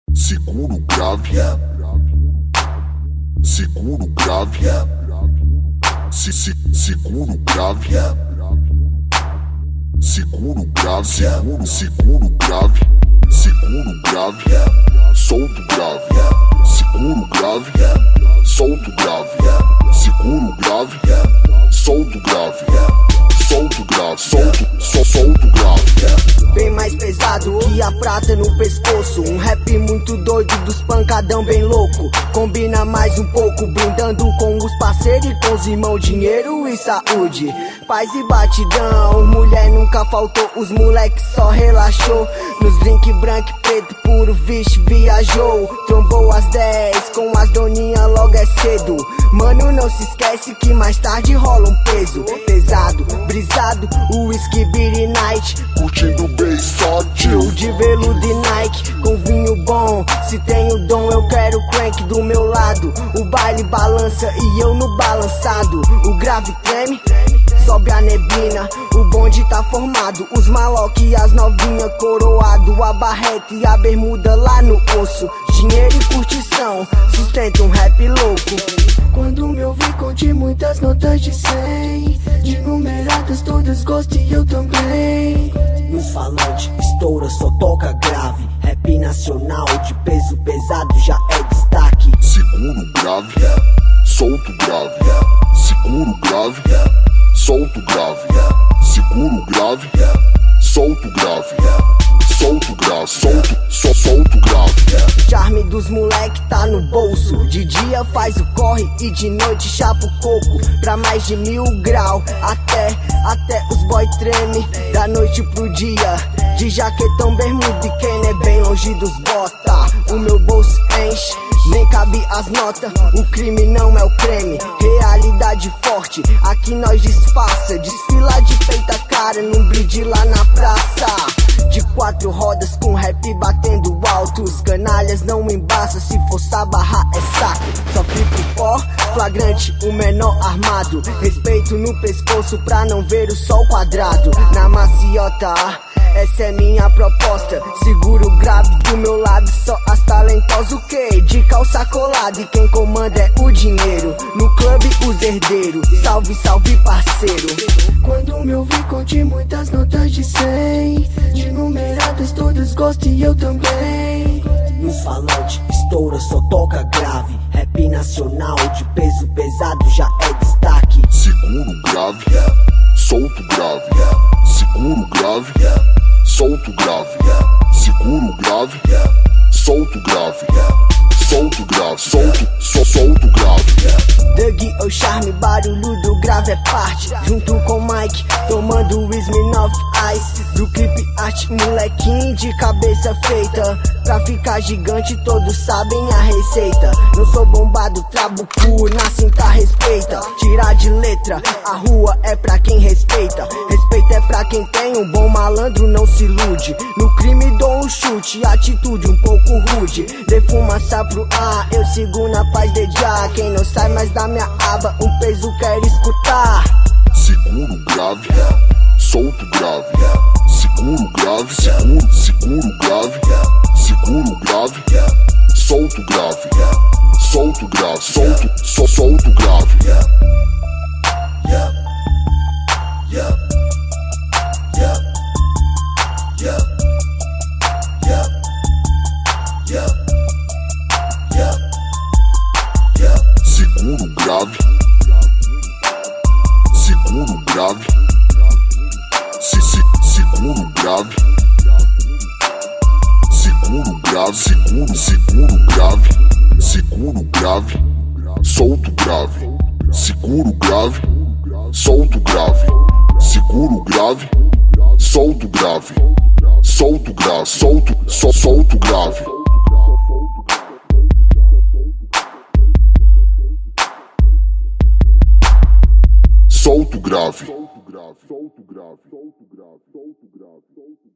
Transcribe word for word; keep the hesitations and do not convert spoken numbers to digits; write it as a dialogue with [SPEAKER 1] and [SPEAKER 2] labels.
[SPEAKER 1] Seguro grave, seguro grave, se, se, seguro grave, seguro grave, seguro, seguro grave, seguro grave, solto grave, seguro grave, solto grave, seguro grave, solto grave, solto grave, solto, só solto grave.
[SPEAKER 2] Bem mais pesado que a prata no pescoço. Um rap muito doido dos pancadão bem louco. Combina mais um pouco, brindando com os parceiros e com os irmãos. Dinheiro e saúde, paz e batidão. Mulher nunca faltou, os moleques só relaxou. Nos drink branco e preto puro, vixe, viajou. Trombou às dez, com as doninhas logo é cedo. Mano, não se esquece que mais tarde rola um peso pesado, brisado, whisky, beer night.
[SPEAKER 1] Curtindo bem só
[SPEAKER 2] Tio de veludo e Nike, com vinho bom. Se tenho dom eu quero crank do meu lado. O baile balança e eu no balançado. O grave treme, sobe a neblina. O bonde tá formado, os maloque e as novinha coroado. A barreta e a bermuda lá no osso. Dinheiro e curtição, sustenta um rap louco. Quando me ouvi conte muitas notas de cem, de numeradas todas gosto e eu também. Nos falantes estoura, só toca grave. Rap nacional de peso pesado já é destaque.
[SPEAKER 1] Seguro grave, solto grave, seguro grave, solto grave, seguro grave, solto grave, solto grave, solto, só solto grave.
[SPEAKER 2] Charme dos moleque tá no bolso. De dia faz o corre e de noite chapa o coco. Pra mais de mil grau, até, até os boy treme. Da noite pro dia, de jaquetão, bermuda e quem é bem longe dos bota. O meu bolso enche, nem cabe as notas. O crime não é o creme, realidade forte. Aqui nós disfarça, desfila de peita cara num brinde lá na praça. De quatro rodas com rap batendo alto. Os canalhas não embaça, se forçar barra é saco. Só fico pó, flagrante, o menor armado. Respeito no pescoço pra não ver o sol quadrado. Na maciota, essa é minha proposta. Seguro grave do meu lado, só as talentosas o quê? De calça colada e quem comanda é o dinheiro. No clube os herdeiros, salve, salve parceiro. Quando me ouvi conte muitas notas de cem, de numeradas todas gosto e eu também. Nos falantes estoura, só toca grave. Rap nacional de peso pesado já é destaque.
[SPEAKER 1] Seguro grave, solto grave, seguro grave, solto grave, seguro grave, solto grave, solto grave, solto, só solto grave.
[SPEAKER 2] Doug ou charme, barulho do grave é parte. Junto com Mike, tomando o Smirnoff Ice. Do clipe arte, molequinho de cabeça feita. Pra ficar gigante todos sabem a receita. Não sou bombado, trabuco, na cinta respeita. Tirar de letra, a rua é pra quem respeita. Respeito é pra quem tem um bom malandro, não se ilude. No crime dou um chute, atitude um pouco rude. Defumaça pro ar, eu sigo na paz de já. Quem não sai mais da minha aba, um peso quer escutar.
[SPEAKER 1] Seguro grave, solto grave, seguro grave, seguro, seguro grave, seguro grave, solto grave, solto grave, solto, só solto grave. Seguro grave, seguro grave, se, se, seguro grave, seguro grave, seguro, seguro grave, seguro grave, solto grave, seguro grave, solto grave, seguro grave, solto grave, solto grave, solto, só solto grave. Solto grave. Solto grave. Solto grave. Solto grave. Solto grave.